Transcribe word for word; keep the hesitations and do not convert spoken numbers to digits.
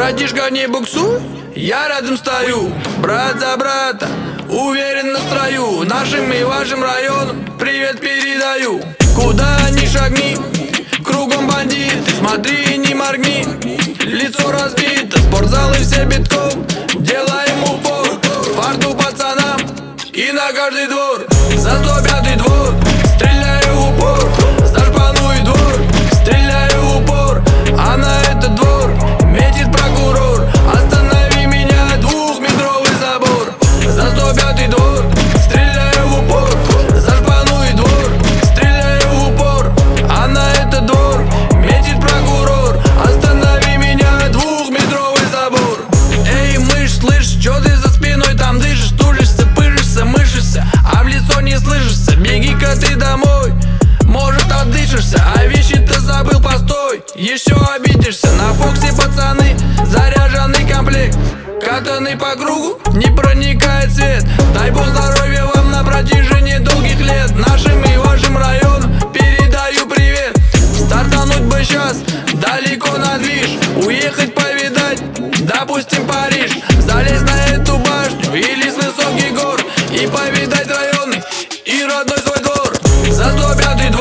Братишка, не буксуй, я рядом стою. Брат за брата, уверен на строю. Нашим и вашим районам привет передаю. Куда ни шагни, кругом бандиты. Смотри, не моргни, лицо разбито. Спортзалы все битком, делаем упор. Фарту пацанам и на каждый двор. За сто пятый двор, стреляю в упор. За шпану и двор, стреляю в упор. А на этот двор метит прокурор. Останови меня, двухметровый забор. За сто пятый двор, стреляю в упор. За шпану и двор, стреляю в упор. А на этот двор метит прокурор. Останови меня, двухметровый забор. Эй, мышь, слышь, чё ты за спиной там дышишь? Тужишься, пыжишься, мышишься, а в лицо не слышишься. Беги-ка ты домой, может отдышишься. А вещи-то забыл, постой, еще обидишься. На Фоксе пацаны, заряженный комплект. Катанный по кругу, не проникает свет. Дай бог здоровья вам на протяжении долгих лет. Нашим и вашим районам передаю привет. Стартануть бы сейчас, далеко на движ. Уехать повидать, допустим, Париж. Залезть на эту башню или с высоких гор и повидать районы и родной свой двор. За сто пятый двор,